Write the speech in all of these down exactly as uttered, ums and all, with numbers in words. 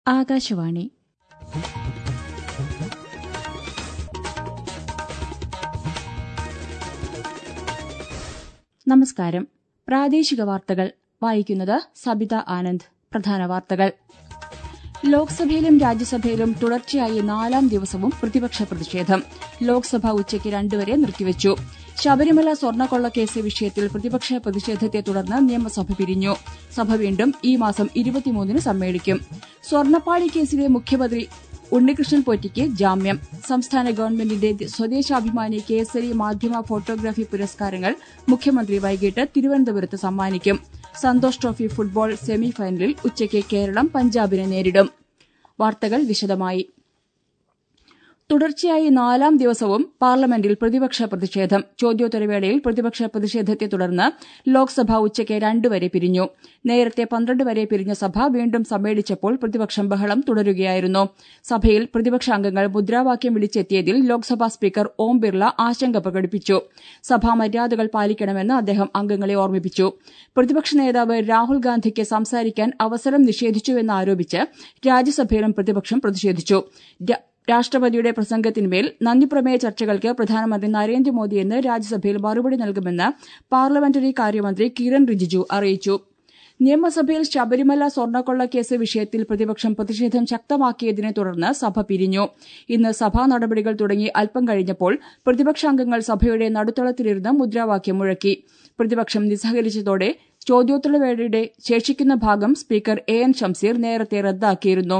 ആകാശവാണി. നമസ്കാരം. പ്രാദേശിക വാർത്തകൾ വായിക്കുന്നത് സബിത ആനന്ദ്. പ്രധാന വാർത്തകൾ. ലോക്സഭയിലും രാജ്യസഭയിലും തുടർച്ചയായി നാലാം ദിവസവും പ്രതിപക്ഷ പ്രതിഷേധം. ലോക്സഭ ഉച്ചയ്ക്ക് രണ്ടുവരെ നിർത്തിവച്ചു. ശബരിമല സ്വർണ്ണക്കൊള്ളക്കേസ് വിഷയത്തിൽ പ്രതിപക്ഷ പ്രതിഷേധത്തെ തുടർന്ന് നിയമസഭ പിരിഞ്ഞു. സഭ വീണ്ടും ഈ മാസം ഇരുപത്തിമൂന്നിന് സമ്മേളിക്കും. സ്വർണ്ണപ്പാളി കേസിലെ മുഖ്യമന്ത്രി ഉണ്ണികൃഷ്ണൻ പോറ്റിക്ക് ജാമ്യം. സംസ്ഥാന ഗവൺമെന്റിന്റെ സ്വദേശാഭിമാനി കേസരി മാധ്യമ ഫോട്ടോഗ്രാഫി പുരസ്കാരങ്ങൾ മുഖ്യമന്ത്രി വൈകിട്ട് തിരുവനന്തപുരത്ത് സമ്മാനിക്കും. സന്തോഷ് ട്രോഫി ഫുട്ബോൾ സെമിഫൈനലിൽ ഉച്ചയ്ക്ക് കേരളം പഞ്ചാബിനെ നേരിടും. വാർത്തകൾ വിശദമായി. തുടർച്ചയായി നാലാം ദിവസവും പാർലമെന്റിൽ പ്രതിപക്ഷ പ്രതിഷേധം. ചോദ്യോത്തരവേളയിൽ പ്രതിപക്ഷ പ്രതിഷേധത്തെ തുടർന്ന് ലോക്സഭ ഉച്ചയ്ക്ക് രണ്ടുവരെ പിരിഞ്ഞു. നേരത്തെ പന്ത്രണ്ട് വരെ പിരിഞ്ഞ സഭ വീണ്ടും സമ്മേളിച്ചപ്പോൾ പ്രതിപക്ഷം ബഹളം തുടരുകയായിരുന്നു. സഭയിൽ പ്രതിപക്ഷാംഗങ്ങൾ മുദ്രാവാക്യം വിളിച്ചെത്തിയതിൽ ലോക്സഭാ സ്പീക്കർ ഓം ബിർള ആശങ്ക പ്രകടിപ്പിച്ചു. സഭാ മര്യാദകൾ പാലിക്കണമെന്ന് അദ്ദേഹം അംഗങ്ങളെ ഓർമ്മിപ്പിച്ചു. പ്രതിപക്ഷ നേതാവ് രാഹുൽ ഗാന്ധിക്ക് സംസാരിക്കാൻ അവസരം നിഷേധിച്ചുവെന്നാരോപിച്ച് രാജ്യസഭയിലും പ്രതിപക്ഷം പ്രതിഷേധിച്ചു. രാഷ്ട്രപതിയുടെ പ്രസംഗത്തിന്മേൽ നന്ദിപ്രമേയ ചർച്ചകൾക്ക് പ്രധാനമന്ത്രി നരേന്ദ്രമോദി ഇന്ന് രാജ്യസഭയിൽ മറുപടി നൽകുമെന്ന് പാർലമെന്ററി കാര്യമന്ത്രി കിരൺ റിജിജു അറിയിച്ചു. നിയമസഭയിൽ ശബരിമല സ്വർണ്ണക്കൊള്ളക്കേസ് വിഷയത്തിൽ പ്രതിപക്ഷം പ്രതിഷേധം ശക്തമാക്കിയതിനെ തുടർന്ന് സഭ പിരിഞ്ഞു. ഇന്ന് സഭാ നടപടികൾ തുടങ്ങി അല്പം കഴിഞ്ഞപ്പോൾ പ്രതിപക്ഷാംഗങ്ങൾ സഭയുടെ നടുത്തളത്തിലിരുന്ന് മുദ്രാവാക്യം മുഴക്കി. പ്രതിപക്ഷം നിസ്സഹകരിച്ചതോടെ ചോദ്യോത്തരവേളയുടെ ശേഷിക്കുന്ന ഭാഗം സ്പീക്കർ എ എൻ ഷംസീർ നേരത്തെ റദ്ദാക്കിയിരുന്നു.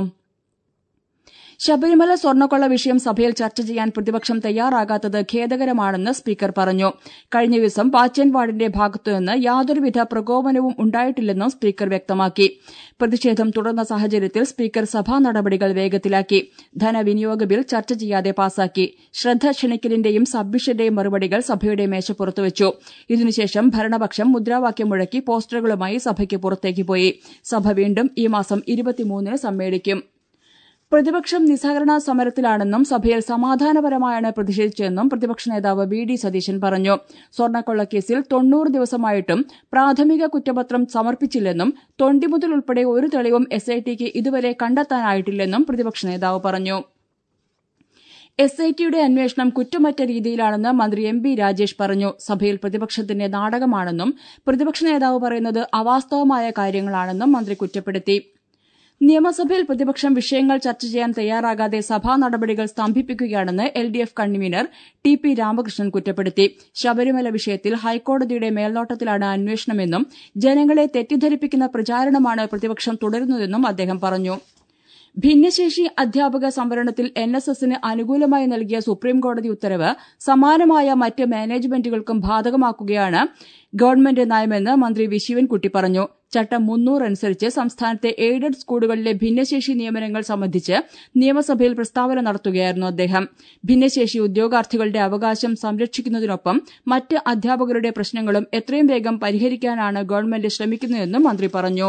ശബരിമല സ്വർണ്ണക്കൊള്ള വിഷയം സഭയിൽ ചർച്ച ചെയ്യാൻ പ്രതിപക്ഷം തയ്യാറാകാത്തത് ഖേദകരമാണെന്ന് സ്പീക്കർ പറഞ്ഞു. കഴിഞ്ഞ ദിവസം പാച്ചേൻവാഡിന്റെ ഭാഗത്തുനിന്ന് യാതൊരുവിധ പ്രകോപനവും ഉണ്ടായിട്ടില്ലെന്നും സ്പീക്കർ വ്യക്തമാക്കി. പ്രതിഷേധം തുടർന്ന സാഹചര്യത്തിൽ സ്പീക്കർ സഭാ നടപടികൾ വേഗത്തിലാക്കി. ധനവിനിയോഗ ബിൽ ചർച്ച ചെയ്യാതെ പാസാക്കി. ശ്രദ്ധ ക്ഷണിക്കലിന്റെയും സബ്മിഷന്റെയും മറുപടികൾ സഭയുടെ മേശപ്പുറത്ത് വെച്ചു. ഇതിനുശേഷം ഭരണപക്ഷം മുദ്രാവാക്യം മുഴക്കി പോസ്റ്ററുകളുമായി സഭയ്ക്ക് പുറത്തേക്ക് പോയി. സഭ വീണ്ടും ഈ മാസം ഇരുപത്തിമൂന്നിന് സമ്മേളിക്കും. പ്രതിപക്ഷം നിസ്സഹകരണ സമരത്തിലാണെന്നും സഭയിൽ സമാധാനപരമായാണ് പ്രതിഷേധിച്ചതെന്നും പ്രതിപക്ഷ നേതാവ് വി ഡി സതീശൻ പറഞ്ഞു. സ്വർണ്ണക്കൊള്ളക്കേസിൽ തൊണ്ണൂറ് ദിവസമായിട്ടും പ്രാഥമിക കുറ്റപത്രം സമർപ്പിച്ചില്ലെന്നും തൊണ്ടിമുതൽ ഉൾപ്പെടെ ഒരു തെളിവും എസ് ഐ ടിക്ക് ഇതുവരെ കണ്ടെത്താനായിട്ടില്ലെന്നും പ്രതിപക്ഷ നേതാവ് പറഞ്ഞു. എസ് ഐ ടിയുടെ അന്വേഷണം കുറ്റമറ്റ രീതിയിലാണെന്ന് മന്ത്രി എം ബി രാജേഷ് പറഞ്ഞു. സഭയിൽ പ്രതിപക്ഷത്തിന്റെ നാടകമാണെന്നും പ്രതിപക്ഷ നേതാവ് പറയുന്നത് അവാസ്തവമായ കാര്യങ്ങളാണെന്നും മന്ത്രി കുറ്റപ്പെടുത്തി. നിയമസഭയിൽ പ്രതിപക്ഷം വിഷയങ്ങൾ ചർച്ച ചെയ്യാൻ തയ്യാറാകാതെ സഭാ നടപടികൾ സ്തംഭിപ്പിക്കുകയാണെന്ന് L D F convener T P Ramakrishnan കുറ്റപ്പെടുത്തി. ശബരിമല വിഷയത്തിൽ ഹൈക്കോടതിയുടെ മേൽനോട്ടത്തിലാണ് അന്വേഷണമെന്നും ജനങ്ങളെ തെറ്റിദ്ധരിപ്പിക്കുന്ന പ്രചാരണമാണ് പ്രതിപക്ഷം തുടരുന്നതെന്നും അദ്ദേഹം പറഞ്ഞു. ഭിന്നശേഷി അധ്യാപക സംവരണത്തിൽ എൻ എസ് എസിന് അനുകൂലമായി നൽകിയ സുപ്രീംകോടതി ഉത്തരവ് സമാനമായ മറ്റ് മാനേജ്മെന്റുകൾക്കും ബാധകമാക്കുകയാണ് ഗവൺമെന്റ് നയമെന്ന് മന്ത്രി വി ശിവൻകുട്ടി പറഞ്ഞു. ചട്ടം മുന്നൂറ് അനുസരിച്ച് സംസ്ഥാനത്തെ എയ്ഡഡ് സ്കൂളുകളിലെ ഭിന്നശേഷി നിയമനങ്ങൾ സംബന്ധിച്ച് നിയമസഭയിൽ പ്രസ്താവന നടത്തുകയായിരുന്നു അദ്ദേഹം. ഭിന്നശേഷി ഉദ്യോഗാർത്ഥികളുടെ അവകാശം സംരക്ഷിക്കുന്നതിനൊപ്പം മറ്റ് അധ്യാപകരുടെ പ്രശ്നങ്ങളും എത്രയും വേഗം പരിഹരിക്കാനാണ് ഗവൺമെന്റ് ശ്രമിക്കുന്നതെന്നും മന്ത്രി പറഞ്ഞു.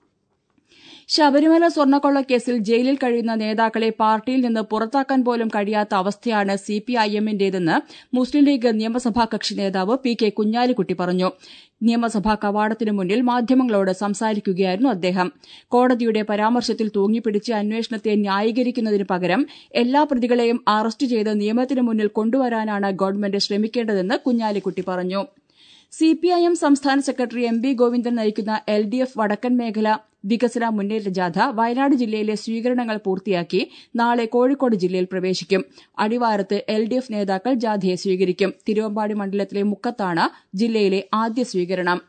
ശബരിമല സ്വർണ്ണക്കൊള്ളക്കേസിൽ ജയിലിൽ കഴിയുന്ന നേതാക്കളെ പാർട്ടിയിൽ നിന്ന് പുറത്താക്കാൻ പോലും കഴിയാത്ത അവസ്ഥയാണ് സി പി ഐ എമ്മിന്റേതെന്ന് മുസ്ലിം ലീഗ് നിയമസഭാ കക്ഷി നേതാവ് പി കെ കുഞ്ഞാലിക്കുട്ടി പറഞ്ഞു. നിയമസഭാ കവാടത്തിനു മുന്നിൽ മാധ്യമങ്ങളോട് സംസാരിക്കുകയായിരുന്നു അദ്ദേഹം. കോടതിയുടെ പരാമർശത്തിൽ തൂങ്ങിപ്പിടിച്ച് അന്വേഷണത്തെ ന്യായീകരിക്കുന്നതിന് പകരം എല്ലാ പ്രതികളെയും അറസ്റ്റ് ചെയ്ത് നിയമത്തിന് മുന്നിൽ കൊണ്ടുവരാനാണ് ഗവൺമെന്റ് ശ്രമിക്കേണ്ടതെന്ന് കുഞ്ഞാലിക്കുട്ടി പറഞ്ഞു. സി പി ഐ എം സംസ്ഥാന സെക്രട്ടറി എം വി ഗോവിന്ദൻ നയിക്കുന്ന എൽ ഡി എഫ് വടക്കൻ മേഖല വികസന മുന്നേറ്റ ജാഥ വയനാട് ജില്ലയിലെ സ്വീകരണങ്ങൾ പൂർത്തിയാക്കി നാളെ കോഴിക്കോട് ജില്ലയിൽ പ്രവേശിക്കും. അടിവാരത്ത് എൽ ഡി എഫ് നേതാക്കൾ ജാഥയെ സ്വീകരിക്കും. തിരുവമ്പാടി മണ്ഡലത്തിലെ മുക്കത്താണ് ജില്ലയിലെ ആദ്യ സ്വീകരണം.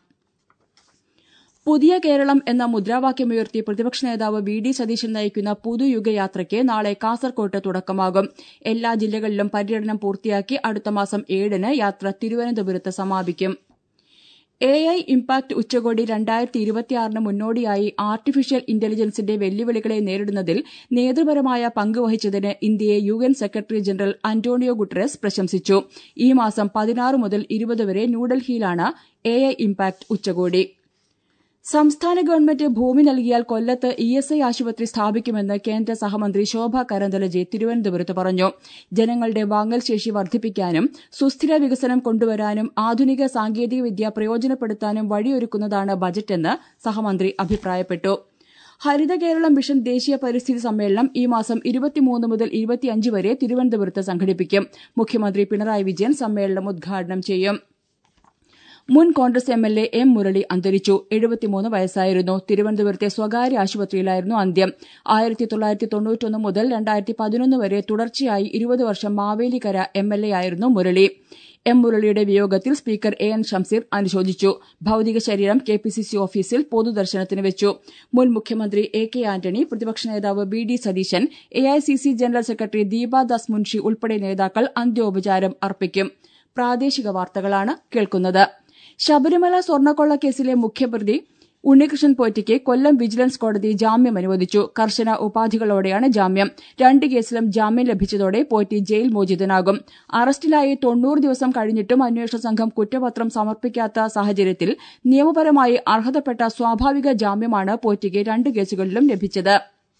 പുതിയ കേരളം എന്ന മുദ്രാവാക്യമുയർത്തി പ്രതിപക്ഷ നേതാവ് വി ഡി സതീശൻ നയിക്കുന്ന പുതുയുഗയാത്രയ്ക്ക് നാളെ കാസർകോട്ട് തുടക്കമാകും. എല്ലാ ജില്ലകളിലും പര്യടനം പൂർത്തിയാക്കി അടുത്ത മാസം ഏഴിന് യാത്ര തിരുവനന്തപുരത്ത് സമാപിക്കും. എ ഐ ഇംപാക്ട് ഉച്ചകോടി രണ്ടായിരത്തി ഇരുപത്തിയാറിന് മുന്നോടിയായി ആർട്ടിഫിഷ്യൽ ഇന്റലിജൻസിന്റെ വെല്ലുവിളികളെ നേരിടുന്നതിൽ നേതൃപരമായ പങ്കുവഹിച്ചതിന് ഇന്ത്യയെ U N secretary general Antonio Guterres പ്രശംസിച്ചു. ഈ മാസം പതിനാറ് മുതൽ ഇരുപത് വരെ ന്യൂഡൽഹിയിലാണ് എ ഐ ഇംപാക്ട് ഉച്ചകോടി. സംസ്ഥാന ഗവൺമെന്റ് ഭൂമി നൽകിയാൽ കൊല്ലത്ത് ഇ എസ് ഐ ആശുപത്രി സ്ഥാപിക്കുമെന്ന് കേന്ദ്ര സഹമന്ത്രി ശോഭ കരന്തലജെ തിരുവനന്തപുരത്ത് പറഞ്ഞു. ജനങ്ങളുടെ വാങ്ങൽ ശേഷി വർദ്ധിപ്പിക്കാനും സുസ്ഥിര വികസനം കൊണ്ടുവരാനും ആധുനിക സാങ്കേതികവിദ്യ പ്രയോജനപ്പെടുത്താനും വഴിയൊരുക്കുന്നതാണ് ബജറ്റെന്ന് സഹമന്ത്രി അഭിപ്രായപ്പെട്ടു. ഹരിത കേരളം മിഷൻ ദേശീയ പരിസ്ഥിതി സമ്മേളനം ഈ മാസം ഇരുപത്തിമൂന്ന് മുതൽ ഇരുപത്തിയഞ്ച് വരെ തിരുവനന്തപുരത്ത് സംഘടിപ്പിക്കും. മുഖ്യമന്ത്രി പിണറായി വിജയൻ സമ്മേളനം ഉദ്ഘാടനം ചെയ്യും. മുൻ Congress M L A M Murali അന്തരിച്ചു. എഴുപത്തിമൂന്ന് വയസ്സായിരുന്നു. തിരുവനന്തപുരത്തെ സ്വകാര്യ ആശുപത്രിയിലായിരുന്നു അന്ത്യം. ആയിരത്തി തൊള്ളായിരത്തി തൊണ്ണൂറ്റൊന്ന് മുതൽ രണ്ടായിരത്തി പതിനൊന്ന് വരെ തുടർച്ചയായി ഇരുപത് വർഷം മാവേലിക്കര എം എൽ എ ആയിരുന്നു മുരളി. എം മുരളിയുടെ വിയോഗത്തിൽ സ്പീക്കർ എ എൻ ഷംസീർ അനുശോചിച്ചു. ഭൌതിക ശരീരം കെ പി സി സി ഓഫീസിൽ പൊതുദർശനത്തിന് വെച്ചു. മുൻ മുഖ്യമന്ത്രി എ കെ ആന്റണി, പ്രതിപക്ഷ നേതാവ് V D Satheesan, A I C C general secretary Deepa Das Munshi ഉൾപ്പെടെ നേതാക്കൾ അന്ത്യോപചാരം അർപ്പിക്കും. പ്രാദേശിക വാർത്തകളാണ് കേൾക്കുന്നത്. ശബരിമല സ്വർണ്ണക്കൊള്ള കേസിലെ മുഖ്യപ്രതി ഉണ്ണികൃഷ്ണൻ പോറ്റിക്ക് കൊല്ലം വിജിലൻസ് കോടതി ജാമ്യം അനുവദിച്ചു. കർശന ഉപാധികളോടെയാണ് ജാമ്യം. രണ്ട് കേസിലും ജാമ്യം ലഭിച്ചതോടെ പോറ്റി ജയിൽ മോചിതനാകും. അറസ്റ്റിലായി തൊണ്ണൂറ് ദിവസം കഴിഞ്ഞിട്ടും അന്വേഷണ സംഘം കുറ്റപത്രം സമർപ്പിക്കാത്ത സാഹചര്യത്തിൽ നിയമപരമായി അർഹതപ്പെട്ട സ്വാഭാവിക ജാമ്യമാണ് പോറ്റിക്ക് രണ്ട് കേസുകളിലും ലഭിച്ചത്.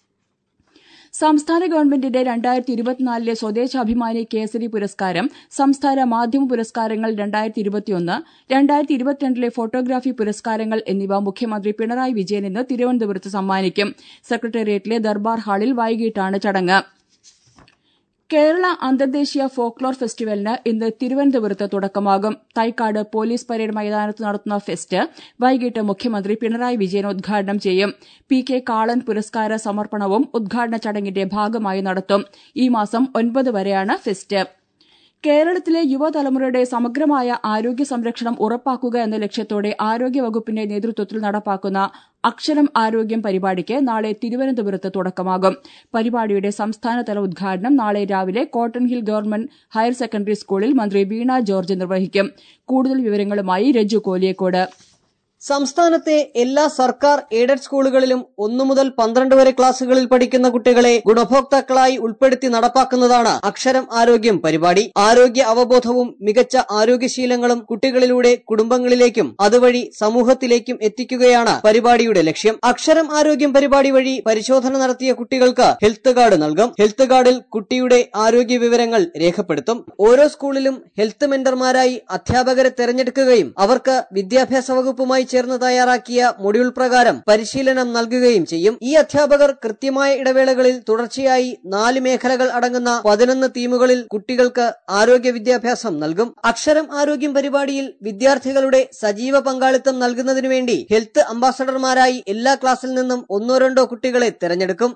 സംസ്ഥാന ഗവൺമെന്റിന്റെ രണ്ടായിരത്തി ഇരുപത്തിനാലിലെ സ്വദേശാഭിമാനി കേസരി പുരസ്കാരം, സംസ്ഥാന മാധ്യമ പുരസ്കാരങ്ങൾ രണ്ടായിരത്തി ഇരുപത്തിയൊന്ന്, രണ്ടായിരത്തി ഇരുപത്തിരണ്ടിലെ ഫോട്ടോഗ്രാഫി പുരസ്കാരങ്ങൾ എന്നിവ മുഖ്യമന്ത്രി പിണറായി വിജയൻ ഇന്ന് തിരുവനന്തപുരത്ത് സമ്മാനിക്കും. സെക്രട്ടേറിയറ്റിലെ ദർബാർ ഹാളിൽ വൈകിട്ടാണ് ചടങ്ങ്. കേരള അന്തർദേശീയ ഫോക്ലോർ ഫെസ്റ്റിവലിന് ഇന്ന് തിരുവനന്തപുരത്ത് തുടക്കമാകും. തൈക്കാട് പോലീസ് പരേഡ് മൈതാനത്ത് നടത്തുന്ന ഫെസ്റ്റ് വൈകിട്ട് മുഖ്യമന്ത്രി പിണറായി വിജയൻ ഉദ്ഘാടനം ചെയ്യും. പി കെ കാളൻ പുരസ്കാര സമർപ്പണവും ഉദ്ഘാടന ചടങ്ങിന്റെ ഭാഗമായി നടത്തും. ഈ മാസം ഒൻപത് വരെയാണ് ഫെസ്റ്റ്. കേരളത്തിലെ യുവതലമുറയുടെ സമഗ്രമായ ആരോഗ്യ സംരക്ഷണം ഉറപ്പാക്കുക എന്ന ലക്ഷ്യത്തോടെ ആരോഗ്യവകുപ്പിന്റെ നേതൃത്വത്തിൽ നടപ്പാക്കുന്ന അക്ഷരം ആരോഗ്യം പരിപാടിക്ക് നാളെ തിരുവനന്തപുരത്ത് തുടക്കമാകും. പരിപാടിയുടെ സംസ്ഥാനതല ഉദ്ഘാടനം നാളെ രാവിലെ cotton hill government higher secondary സ്കൂളിൽ മന്ത്രി വീണ ജോർജ് നിർവഹിക്കും. കൂടുതൽ വിവരങ്ങളുമായി രജു കോലിയക്കോട്. സംസ്ഥാനത്തെ എല്ലാ സർക്കാർ എയ്ഡഡ് സ്കൂളുകളിലും ഒന്നു മുതൽ പന്ത്രണ്ട് വരെ ക്ലാസുകളിൽ പഠിക്കുന്ന കുട്ടികളെ ഗുണഭോക്താക്കളായി ഉൾപ്പെടുത്തി നടപ്പാക്കുന്നതാണ് അക്ഷരം ആരോഗ്യം പരിപാടി. ആരോഗ്യ അവബോധവും മികച്ച ആരോഗ്യശീലങ്ങളും കുട്ടികളിലൂടെ കുടുംബങ്ങളിലേക്കും അതുവഴി സമൂഹത്തിലേക്കും എത്തിക്കുകയാണ് പരിപാടിയുടെ ലക്ഷ്യം. അക്ഷരം ആരോഗ്യം പരിപാടി വഴി പരിശോധന നടത്തിയ കുട്ടികൾക്ക് ഹെൽത്ത് കാർഡ് നൽകും. ഹെൽത്ത് കാർഡിൽ കുട്ടിയുടെ ആരോഗ്യ വിവരങ്ങൾ രേഖപ്പെടുത്തും. ഓരോ സ്കൂളിലും ഹെൽത്ത് മെന്റർമാരായി അധ്യാപകരെ തെരഞ്ഞെടുക്കുകയും അവർക്ക് വിദ്യാഭ്യാസ വകുപ്പുമായി ചേർന്ന് തയ്യാറാക്കിയ മൊഡ്യൂൾ പ്രകാരം പരിശീലനം നൽകുകയും ചെയ്യും. ഈ അധ്യാപകർ കൃത്യമായ ഇടവേളകളിൽ തുടർച്ചയായി നാല് മേഖലകൾ അടങ്ങുന്ന പതിനൊന്ന് തീമുകളിൽ കുട്ടികൾക്ക് ആരോഗ്യ വിദ്യാഭ്യാസം നൽകും. അക്ഷരം ആരോഗ്യം പരിപാടിയിൽ വിദ്യാർത്ഥികളുടെ സജീവ പങ്കാളിത്തം നൽകുന്നതിനു വേണ്ടി ഹെൽത്ത് അംബാസഡർമാരായി എല്ലാ ക്ലാസ്സിൽ നിന്നും ഒന്നോ രണ്ടോ കുട്ടികളെ തെരഞ്ഞെടുക്കും.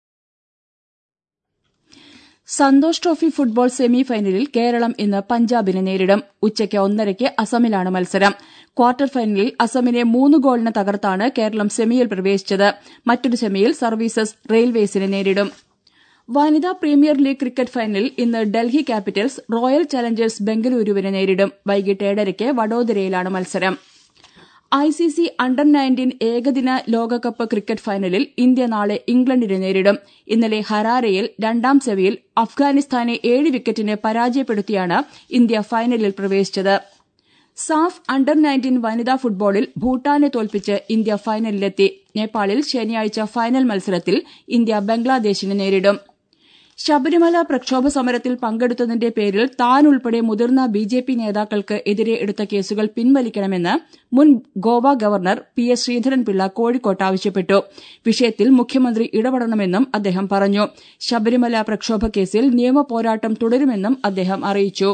സന്തോഷ് ട്രോഫി ഫുട്ബോൾ സെമി ഫൈനലിൽ കേരളം ഇന്ന് പഞ്ചാബിനെ നേരിടും. ഉച്ചയ്ക്ക് ഒന്നരയ്ക്ക് അസമിലാണ് മത്സരം. ക്വാർട്ടർ ഫൈനലിൽ അസമിനെ മൂന്ന് ഗോളിന് തകർത്താണ് കേരളം സെമിയിൽ പ്രവേശിച്ചത്. മറ്റൊരു സെമിയിൽ സർവീസസ് റെയിൽവേസിനെ നേരിടും. വനിതാ പ്രീമിയർ ലീഗ് ക്രിക്കറ്റ് ഫൈനലിൽ ഇന്ന് ഡൽഹി ക്യാപിറ്റൽസ് റോയൽ ചലഞ്ചേഴ്സ് ബംഗളൂരുവിനെ നേരിടും. വൈകിട്ട് ഏഴരയ്ക്ക് വഡോദരയിലാണ് മത്സരം. I C C under nineteen ഏകദിന ലോകകപ്പ് ക്രിക്കറ്റ് ഫൈനലിൽ ഇന്ത്യ നാളെ ഇംഗ്ലണ്ടിനെ നേരിടും. ഇന്നലെ ഹരാരയിൽ രണ്ടാം സെമിയിൽ അഫ്ഗാനിസ്ഥാനെ ഏഴ് വിക്കറ്റിന് പരാജയപ്പെടുത്തിയാണ് ഇന്ത്യ ഫൈനലിൽ പ്രവേശിച്ചത്. സാഫ് അണ്ടർ നയൻറ്റീൻ വനിതാ ഫുട്ബോളിൽ ഭൂട്ടാനെ തോൽപ്പിച്ച് ഇന്ത്യ ഫൈനലിലെത്തി. നേപ്പാളിൽ ശനിയാഴ്ച ഫൈനൽ മത്സരത്തിൽ ഇന്ത്യ ബംഗ്ലാദേശിനെ നേരിടും. ശബരിമല പ്രക്ഷോഭ സമരത്തിൽ പങ്കെടുത്തതിന്റെ പേരിൽ താൻ ഉൾപ്പെടെ മുതിർന്ന ബി ജെ പി നേതാക്കൾക്ക് എതിരെ എടുത്ത കേസുകൾ പിൻവലിക്കണമെന്ന് മുൻ Goa governor P S Sreedharan Pillai കോഴിക്കോട്ട് ആവശ്യപ്പെട്ടു. വിഷയത്തിൽ മുഖ്യമന്ത്രി ഇടപെടണമെന്നും അദ്ദേഹം പറഞ്ഞു. ശബരിമല പ്രക്ഷോഭ കേസിൽ നിയമപോരാട്ടം തുടരുമെന്നും അദ്ദേഹം അറിയിച്ചു.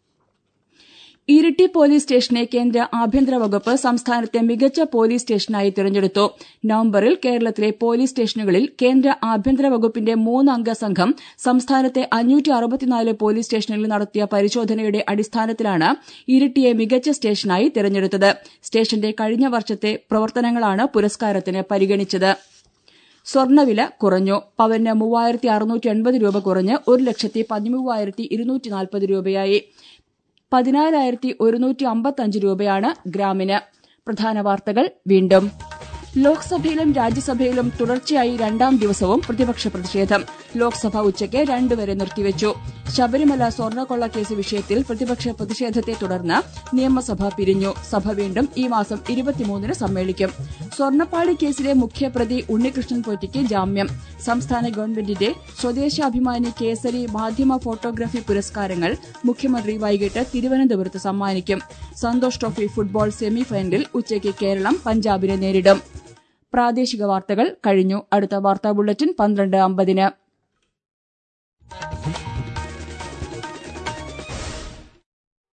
ഇരിട്ടി പോലീസ് സ്റ്റേഷനെ കേന്ദ്ര ആഭ്യന്തര വകുപ്പ് സംസ്ഥാനത്തെ മികച്ച പോലീസ് സ്റ്റേഷനായി തിരഞ്ഞെടുത്തു. നവംബറിൽ കേരളത്തിലെ പോലീസ് സ്റ്റേഷനുകളിൽ കേന്ദ്ര ആഭ്യന്തര വകുപ്പിന്റെ മൂന്നംഗ സംഘം സംസ്ഥാനത്തെ അഞ്ഞൂറ്റി അറുപത്തിനാല് പോലീസ് സ്റ്റേഷനുകളിൽ നടത്തിയ പരിശോധനയുടെ അടിസ്ഥാനത്തിലാണ് ഇരിട്ടിയെ മികച്ച സ്റ്റേഷനായി തിരഞ്ഞെടുത്തത്. സ്റ്റേഷന്റെ കഴിഞ്ഞ വർഷത്തെ പ്രവർത്തനങ്ങളാണ് പുരസ്കാരത്തിന് പരിഗണിച്ചത്. സ്വർണ്ണവില കുറഞ്ഞു. പവന് മൂവായിരത്തി അറുന്നൂറ്റി എൺപത് രൂപ കുറഞ്ഞ് ഒരു ലക്ഷത്തി പതിമൂവായിരത്തി ഇരുന്നൂറ്റി നാൽപ്പത് രൂപയായി. പതിനാലായിരത്തി ഒരുന്നൂറ്റി അമ്പത്തഞ്ച് രൂപയാണ് ഗ്രാമിന്. പ്രധാന വാർത്തകൾ വീണ്ടും. ലോക്സഭയിലും രാജ്യസഭയിലും തുടർച്ചയായി രണ്ടാം ദിവസവും പ്രതിപക്ഷ പ്രതിഷേധം. ലോക്സഭ ഉച്ചയ്ക്ക് രണ്ടുവരെ നിർത്തിവച്ചു. ശബരിമല സ്വർണ്ണക്കൊള്ള കേസ് വിഷയത്തിൽ പ്രതിപക്ഷ പ്രതിഷേധത്തെ തുടർന്ന് നിയമസഭ പിരിഞ്ഞു. സഭ വീണ്ടും ഈ മാസം ഇരുപത്തിമൂന്നിന് സമ്മേളിക്കും. സ്വർണ്ണപ്പാളി കേസിലെ മുഖ്യപ്രതി ഉണ്ണികൃഷ്ണൻ പോറ്റിക്ക് ജാമ്യം. സംസ്ഥാന ഗവൺമെന്റിന്റെ സ്വദേശാഭിമാനി കേസരി മാധ്യമ ഫോട്ടോഗ്രാഫി പുരസ്കാരങ്ങൾ മുഖ്യമന്ത്രി വൈകിട്ട് തിരുവനന്തപുരത്ത് സമ്മാനിക്കും. സന്തോഷ് ട്രോഫി ഫുട്ബോൾ സെമി ഫൈനലിൽ ഉച്ചയ്ക്ക് കേരളം പഞ്ചാബിനെ നേരിടും. പ്രാദേശിക വാർത്തകൾ കഴിഞ്ഞു. അടുത്ത വാർത്താ ബുള്ളറ്റിൻ പന്ത്രണ്ട് അമ്പതിന്.